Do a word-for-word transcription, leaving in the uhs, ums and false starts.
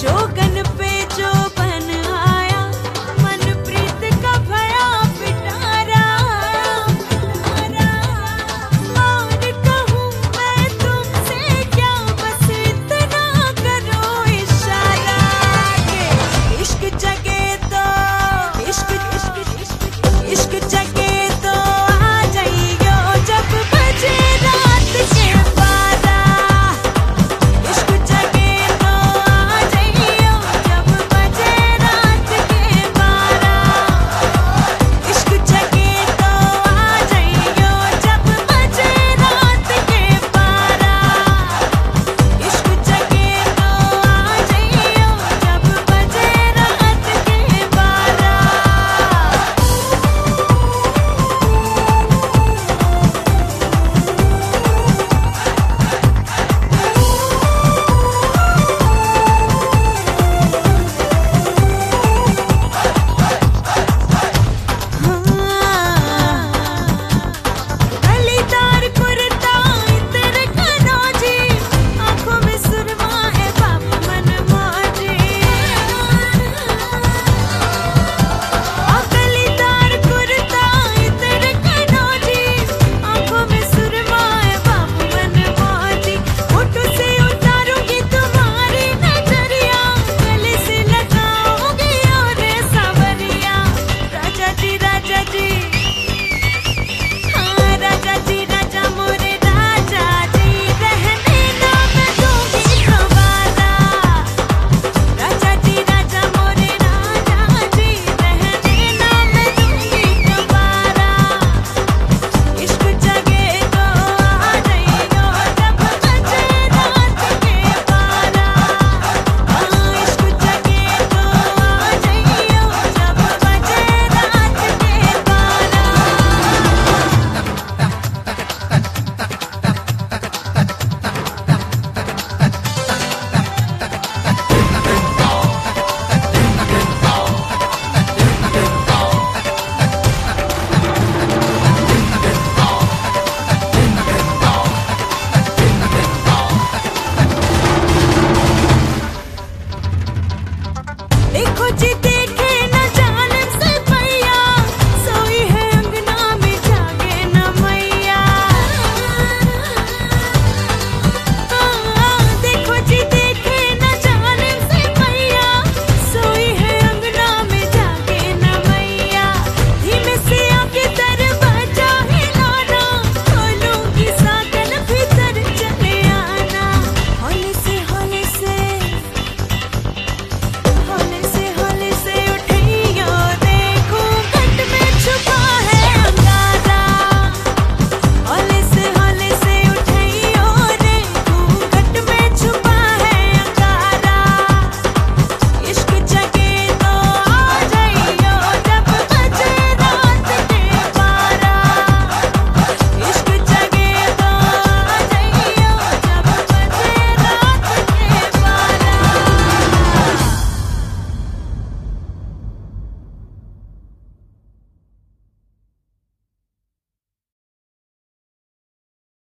जोगन पे जो बन आया, मन प्रीत का भया पिटारा। और कहूँ मैं तुमसे क्या, बस इतना करो इशारा के इश्क जगे तो इश्क इश्क इश्क इश्क जगे तो आ जाइयो जब बजे रात के बारह। इश्क जगे तो आ जाइयो जब बजे रात के बारह। इश्क जगे तो आ जाइयो जब बजे रात के बारह। इश्क जगे तो आ जाइयो जब बजे रात के बारह। गलीदार कुर्ता इतर कनौजी, आंखों में सुरमा है बाप मन मौजी। गलीदार कुर्ता इतर कनौजी, आंखों में सुरमा है बाप मन मौजी। होठों से उतारूंगी तुम्हारी नजरिया, गले से लगाऊंगी और सावरिया। राजा जी राजा जी, हाँ राजा जी राजा मोरे राजा जी, रहने ना मैं दूंगी दोबारा। राजा जी राजा मोरे राजा जी, रहने ना मैं दूंगी दोबारा। इश्क जगे तो आ जाइयो जब बजे रात के बारह। हाँ इश्क जगे तो आ जाइयो जब बजे रात के बारह। देखो जी